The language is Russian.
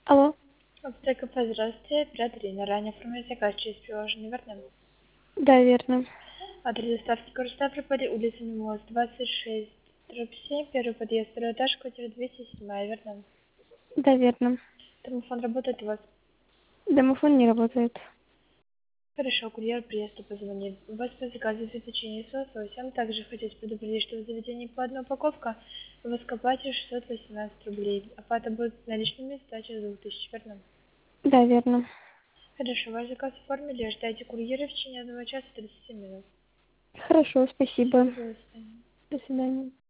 Алло. Аптека, здравствуйте, оператор Ирина. Ранее оформили заказ через приложение, верно? Да, верно. Адрес доставки город Ставрополь, улица Мимоз, 26, дробь 7, первый подъезд, второй этаж, квартира 207, верно? Да, верно. Телефон работает у вас? Домофон не работает. Хорошо, курьер приезда позвонит. У вас по заказу в течение соуса, также хотите предупредить, что в заведении по одной упаковка, вы оплате 618 рублей. Оплата будет наличными, сдача 2000, верно? Да, верно. Хорошо, ваш заказ оформили, ждайте курьера в течение 1 часа 30 минут. Хорошо, спасибо. Счастливо, до свидания. До свидания.